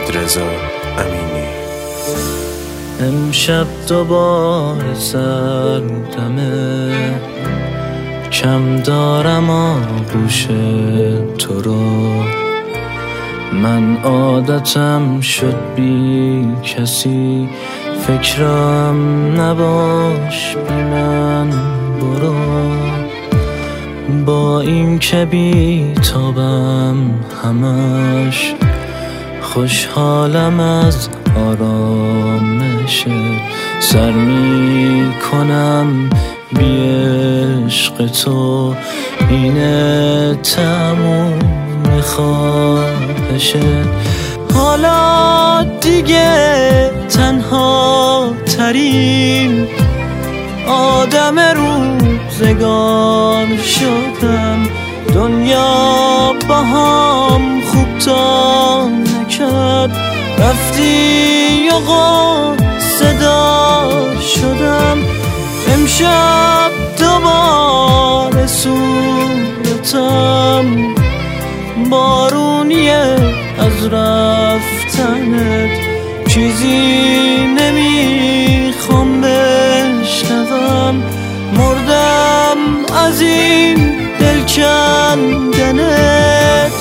رضا امینی. امشب دوباره سردمه، کم دارم آغوش تو رو. من عادتم شد بی کسی، فکرم نباش بی من برو. با این که بی تابم همش، خوشحالم از آرامشت. سر می کنم بی عشق تو، اینه تموم خواهشت. حالا دیگه تنها ترین آدم روزگار شدم. دنیا با هم خوب تا نکرد، رفتی و صدا شدم. امشب دوباره صورتم بارونیه از رفتنت. چیزی نمیخوام بشنوم، مردم از این دل کندنت.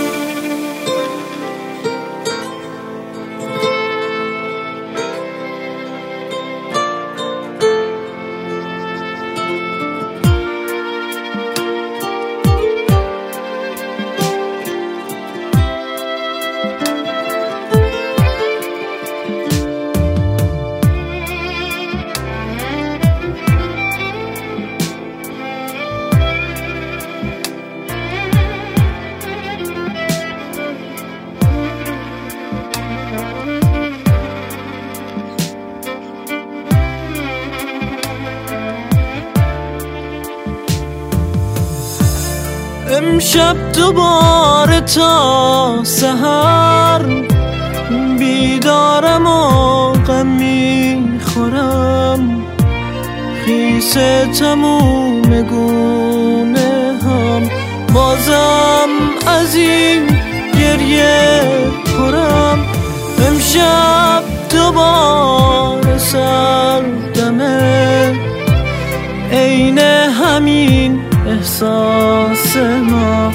امشب دوباره تا سحر بیدارم و غم میخورم. خیسه تموم گونه هم، بازم از این گریه پرم. امشب دوباره سردمه، عین همین احساس ما.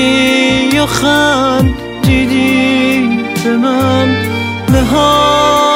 رفتی و خندیدی به من،